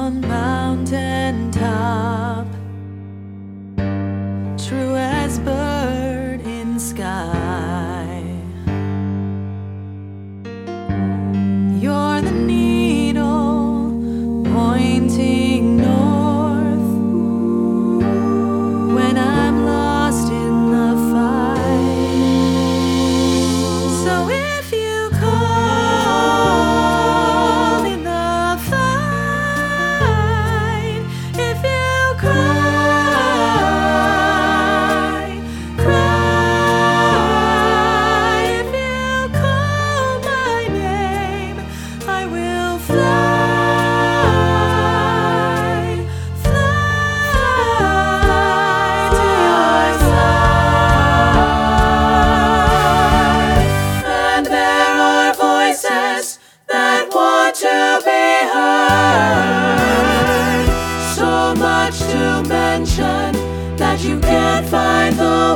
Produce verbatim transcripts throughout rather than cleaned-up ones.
on mountain top, true as bird in sky. You're the needle pointing north when I'm lost in the fight. So if you call in the fight, if you cry, cry, if you call my name, I will fly, fly to your side. And there are voices that want to be heard, so much to mention that you can't find the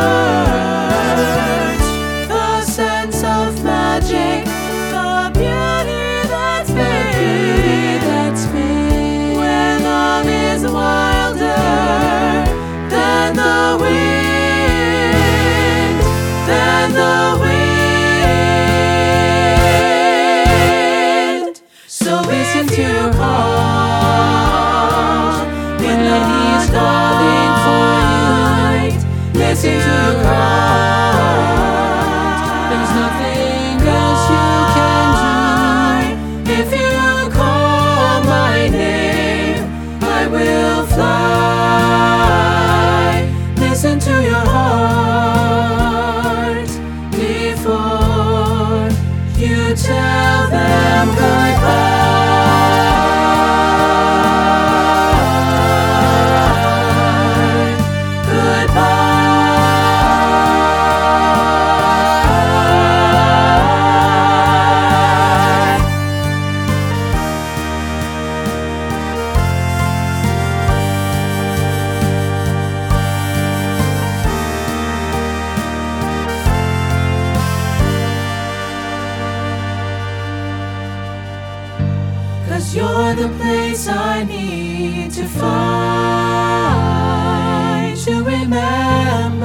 words. The sense of magic, the beauty that's made, that's made where love is wilder than the wind, than the wind. So listen to your heart when the he's calling for you. Listen to your heart. There's nothing else you can do. If you call my name, I will fly. Listen to your heart before you tell them goodbye. Cause you're the place I need to find, to remember.